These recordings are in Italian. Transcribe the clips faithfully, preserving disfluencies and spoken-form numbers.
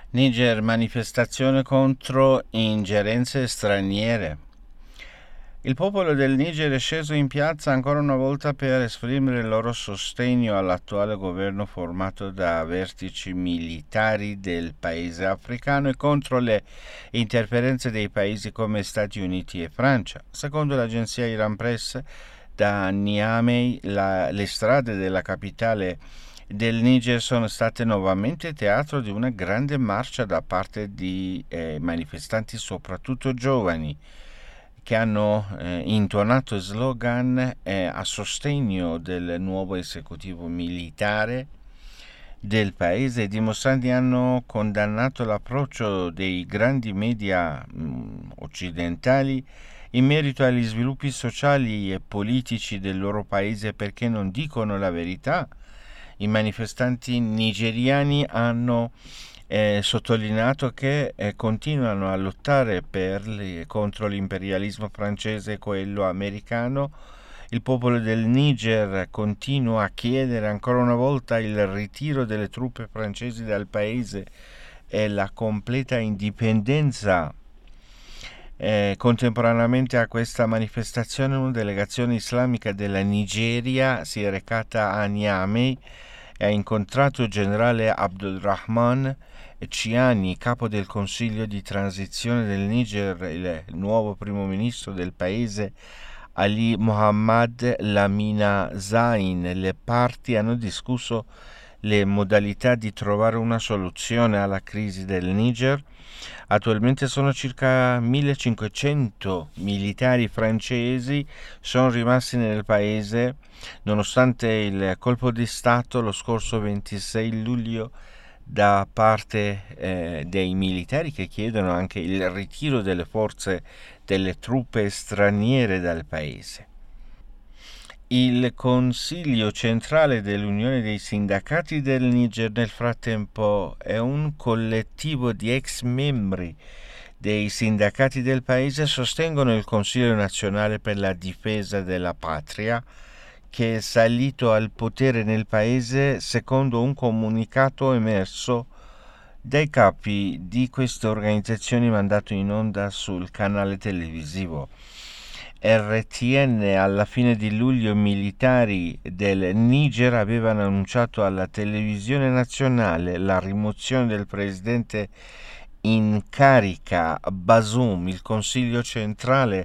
Niger, manifestazione contro ingerenze straniere. Il popolo del Niger è sceso in piazza ancora una volta per esprimere il loro sostegno all'attuale governo formato da vertici militari del paese africano e contro le interferenze dei paesi come Stati Uniti e Francia. Secondo l'agenzia Iran Press, da Niamey la, le strade della capitale del Niger sono state nuovamente teatro di una grande marcia da parte di eh, manifestanti, soprattutto giovani, che hanno eh, intonato slogan eh, a sostegno del nuovo esecutivo militare del paese. I dimostranti hanno condannato l'approccio dei grandi media mh, occidentali in merito agli sviluppi sociali e politici del loro paese perché non dicono la verità. I manifestanti nigeriani hanno eh, sottolineato che eh, continuano a lottare per li, contro l'imperialismo francese e quello americano. Il popolo del Niger continua a chiedere ancora una volta il ritiro delle truppe francesi dal paese e la completa indipendenza. Eh, contemporaneamente a questa manifestazione una delegazione islamica della Nigeria si è recata a Niamey e ha incontrato il generale Abdulrahman Chiani, capo del Consiglio di transizione del Niger, il nuovo primo ministro del paese, Ali Mohammed Lamina Zain. Le parti hanno discusso le modalità di trovare una soluzione alla crisi del Niger. Attualmente sono circa millecinquecento militari francesi sono rimasti nel paese nonostante il colpo di stato lo scorso ventisei luglio da parte eh, dei militari che chiedono anche il ritiro delle forze delle truppe straniere dal paese. Il Consiglio centrale dell'Unione dei sindacati del Niger nel frattempo è un collettivo di ex membri dei sindacati del paese sostengono il Consiglio nazionale per la difesa della patria che è salito al potere nel paese secondo un comunicato emerso dai capi di queste organizzazioni mandato in onda sul canale televisivo R T N. Alla fine di luglio militari del Niger avevano annunciato alla televisione nazionale la rimozione del presidente in carica Bazoum. Il Consiglio centrale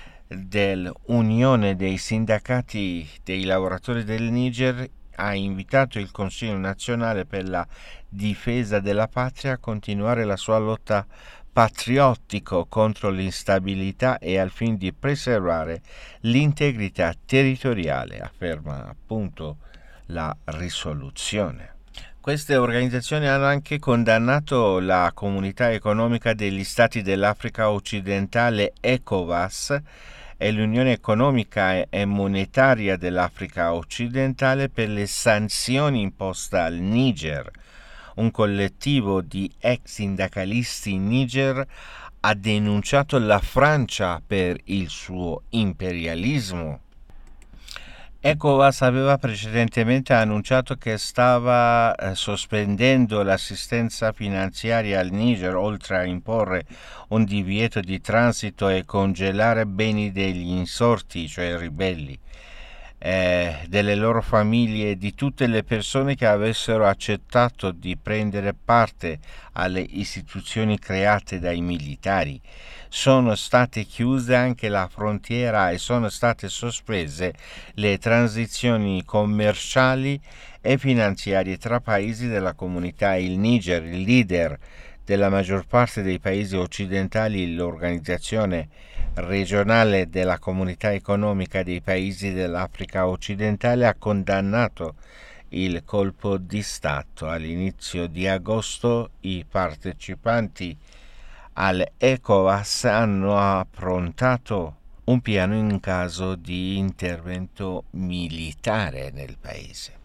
dell'Unione dei sindacati dei lavoratori del Niger ha invitato il Consiglio nazionale per la difesa della patria a continuare la sua lotta patriottico contro l'instabilità e al fine di preservare l'integrità territoriale, afferma appunto la risoluzione. Queste organizzazioni hanno anche condannato la Comunità Economica degli Stati dell'Africa Occidentale ECOWAS e l'Unione Economica e Monetaria dell'Africa Occidentale per le sanzioni imposte al Niger. Un collettivo di ex sindacalisti in Niger ha denunciato la Francia per il suo imperialismo. ECOWAS aveva precedentemente annunciato che stava eh, sospendendo l'assistenza finanziaria al Niger, oltre a imporre un divieto di transito e congelare beni degli insorti, cioè ribelli, eh, delle loro famiglie e di tutte le persone che avessero accettato di prendere parte alle istituzioni create dai militari. Sono state chiuse anche la frontiera e sono state sospese le transizioni commerciali e finanziarie tra paesi della comunità. Il Niger, il leader della maggior parte dei paesi occidentali, l'organizzazione regionale della Comunità Economica dei Paesi dell'Africa Occidentale, ha condannato il colpo di Stato. All'inizio di agosto i partecipanti all'ECOWAS hanno approntato un piano in caso di intervento militare nel paese.